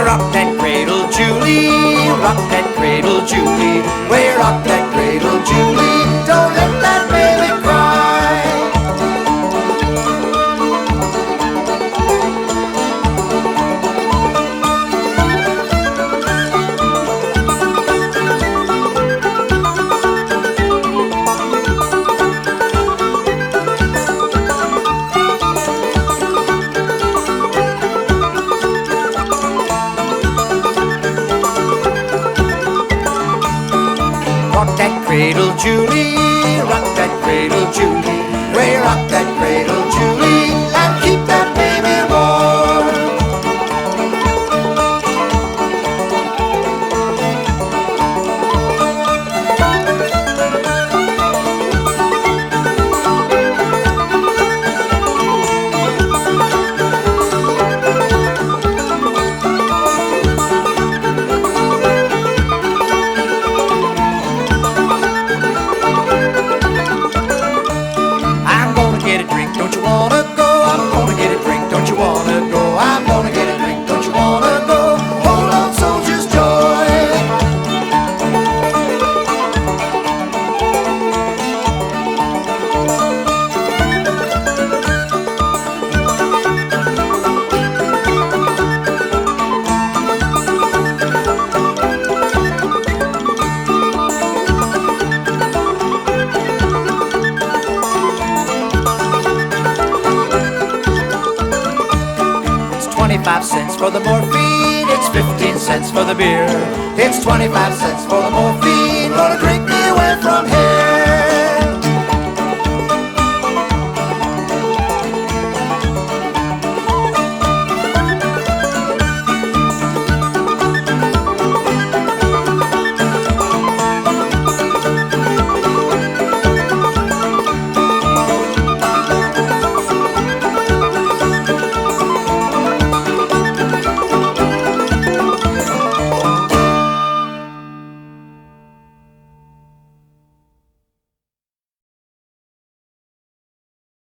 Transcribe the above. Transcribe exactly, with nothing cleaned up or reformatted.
rock that cradle, Julie, rock that cradle, Julie. Way rock that cradle, Julie, don't let that baby cry. Rock that cradle, Julie, rock that cradle, Julie. Way rock that cradle, Julie, and keep that baby warm. I'm gonna get a drink, don't you wanna go? I'm gonna get a drink, don't you wanna go? I'm gonna get a drink, don't you wanna go? Hold on, soldier's joy. Twenty-five cents for the morphine, it's fifteen cents for the beer. It's twenty-five cents for the morphine, gonna drink me away from here.